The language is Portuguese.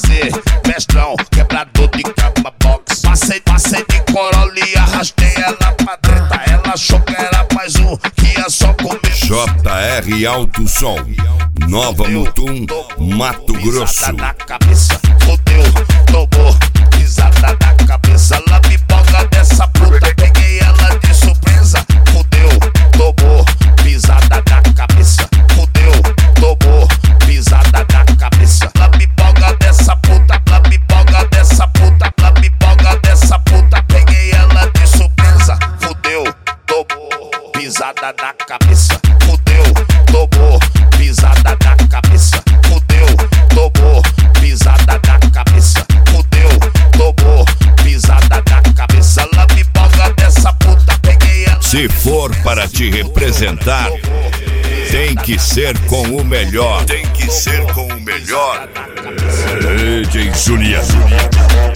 prazer, mestrão, quebrador de cama box. Passei de Corolla e arrastei ela pra treta. Ela achou que era mais um, que ia só comer. JR Alto Som, Nova Mutum, Mato Grosso. Pisada na cabeça, fodeu, tomou, pisada na cabeça. Ela me boga dessa puta, peguei ela de surpresa. Fodeu, tomou, pisada na cabeça. Fodeu, tomou, pisada na cabeça. Ela me boga dessa puta, ela me boga dessa puta, ela me boga dessa puta, peguei ela de surpresa. Fodeu, tomou, pisada na cabeça. Fodeu, tomou, pisada na cabeça. Fodeu, tomou, pisada na cabeça. Fodeu, tomou, pisada na cabeça. Ela me boga dessa puta, peguei ela. Se for para te representar, tem que ser com o melhor. Tem que ser com o melhor. DJ Juliano.